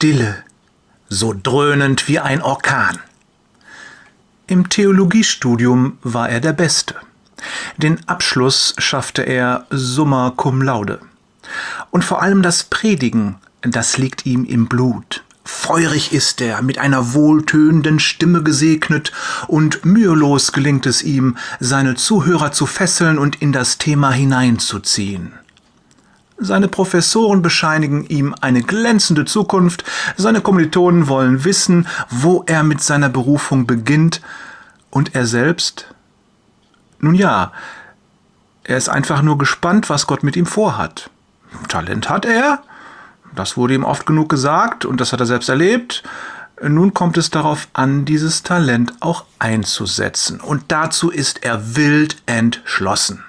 Stille, so dröhnend wie ein Orkan. Im Theologiestudium war er der Beste. Den Abschluss schaffte er summa cum laude. Und vor allem das Predigen, das liegt ihm im Blut. Feurig ist er, mit einer wohltönenden Stimme gesegnet, und mühelos gelingt es ihm, seine Zuhörer zu fesseln und in das Thema hineinzuziehen. Seine Professoren bescheinigen ihm eine glänzende Zukunft, seine Kommilitonen wollen wissen, wo er mit seiner Berufung beginnt, und er selbst? Nun ja, er ist einfach nur gespannt, was Gott mit ihm vorhat. Talent hat er, das wurde ihm oft genug gesagt und das hat er selbst erlebt. Nun kommt es darauf an, dieses Talent auch einzusetzen, und dazu ist er wild entschlossen.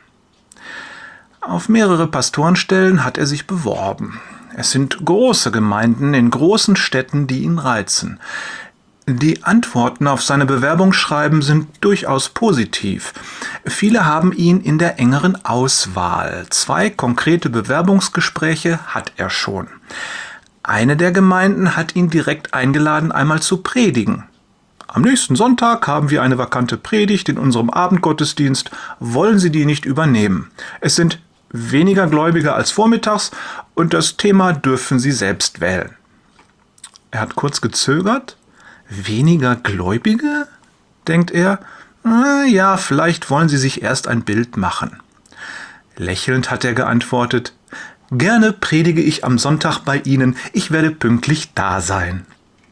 Auf mehrere Pastorenstellen hat er sich beworben. Es sind große Gemeinden in großen Städten, die ihn reizen. Die Antworten auf seine Bewerbungsschreiben sind durchaus positiv. Viele haben ihn in der engeren Auswahl. 2 konkrete Bewerbungsgespräche hat er schon. Eine der Gemeinden hat ihn direkt eingeladen, einmal zu predigen. Am nächsten Sonntag haben wir eine vakante Predigt in unserem Abendgottesdienst. Wollen Sie die nicht übernehmen? Es sind weniger Gläubige als vormittags und das Thema dürfen Sie selbst wählen. Er hat kurz gezögert. Weniger Gläubige? Denkt er. Ja, vielleicht wollen Sie sich erst ein Bild machen. Lächelnd hat er geantwortet: Gerne predige ich am Sonntag bei Ihnen, ich werde pünktlich da sein.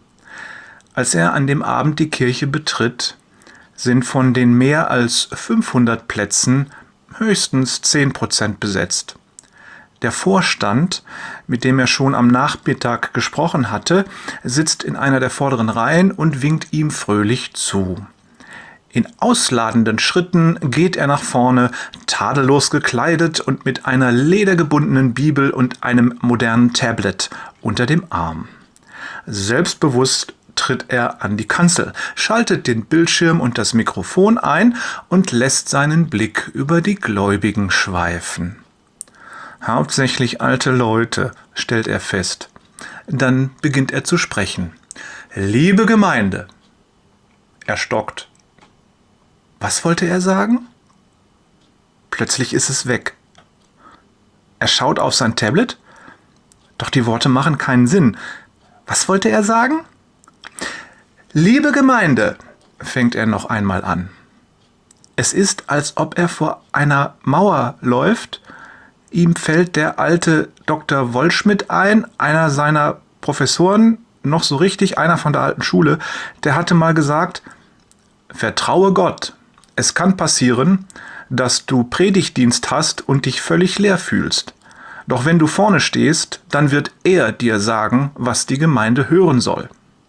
Als er an dem Abend die Kirche betritt, sind von den mehr als 500 Plätzen höchstens 10% besetzt. Der Vorstand, mit dem er schon am Nachmittag gesprochen hatte, sitzt in einer der vorderen Reihen und winkt ihm fröhlich zu. In ausladenden Schritten geht er nach vorne, tadellos gekleidet und mit einer ledergebundenen Bibel und einem modernen Tablet unter dem Arm. Selbstbewusst tritt er an die Kanzel, schaltet den Bildschirm und das Mikrofon ein und lässt seinen Blick über die Gläubigen schweifen. Hauptsächlich alte Leute, stellt er fest. Dann beginnt er zu sprechen. Liebe Gemeinde. Er stockt. Was wollte er sagen? Plötzlich ist es weg. Er schaut auf sein Tablet. Doch die Worte machen keinen Sinn. Was wollte er sagen? Liebe Gemeinde, fängt er noch einmal an. Es ist, als ob er vor einer Mauer läuft. Ihm fällt der alte Dr. Wollschmidt ein, einer seiner Professoren, noch so richtig, einer von der alten Schule, der hatte mal gesagt: Vertraue Gott. Es kann passieren, dass du Predigtdienst hast und dich völlig leer fühlst. Doch wenn du vorne stehst, dann wird er dir sagen, was die Gemeinde hören soll.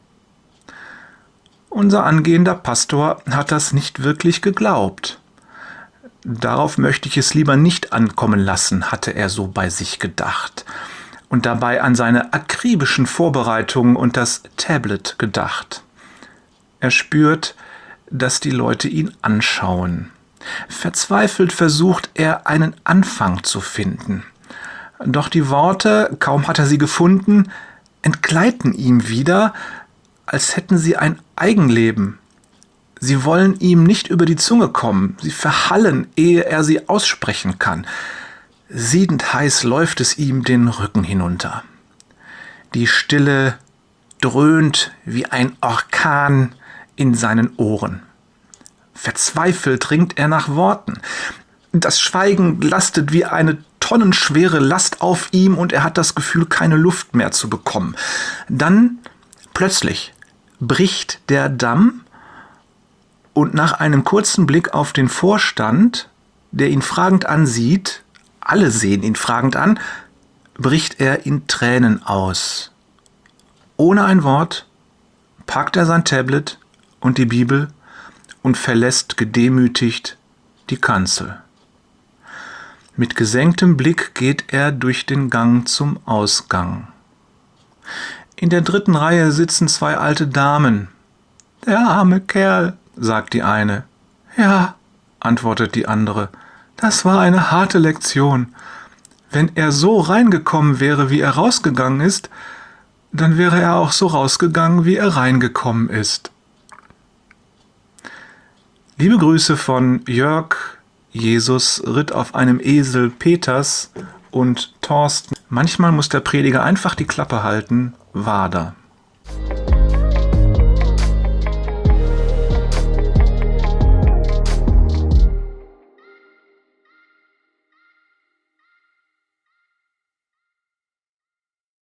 Unser angehender Pastor hat das nicht wirklich geglaubt. Darauf möchte ich es lieber nicht ankommen lassen, hatte er so bei sich gedacht und dabei an seine akribischen Vorbereitungen und das Tablet gedacht. Er spürt, dass die Leute ihn anschauen. Verzweifelt versucht er, einen Anfang zu finden. Doch die Worte, kaum hat er sie gefunden, entgleiten ihm wieder, als hätten sie ein Eigenleben. Sie wollen ihm nicht über die Zunge kommen, sie verhallen, ehe er sie aussprechen kann. Siedend heiß läuft es ihm den Rücken hinunter. Die Stille dröhnt wie ein Orkan in seinen Ohren. Verzweifelt ringt er nach Worten. Das Schweigen lastet wie eine tonnenschwere Last auf ihm und er hat das Gefühl, keine Luft mehr zu bekommen. Dann plötzlich bricht der Damm und nach einem kurzen Blick auf den Vorstand, der ihn fragend ansieht, alle sehen ihn fragend an, bricht er in Tränen aus. Ohne ein Wort packt er sein Tablet und die Bibel und verlässt gedemütigt die Kanzel. Mit gesenktem Blick geht er durch den Gang zum Ausgang. In der 3. Reihe sitzen 2 alte Damen. Der arme Kerl, sagt die eine. Ja, antwortet die andere. Das war eine harte Lektion. Wenn er so reingekommen wäre, wie er rausgegangen ist, dann wäre er auch so rausgegangen, wie er reingekommen ist. Liebe Grüße von Jörg. Jesus ritt auf einem Esel Peters und Thorsten. Manchmal muss der Prediger einfach die Klappe halten. Wader.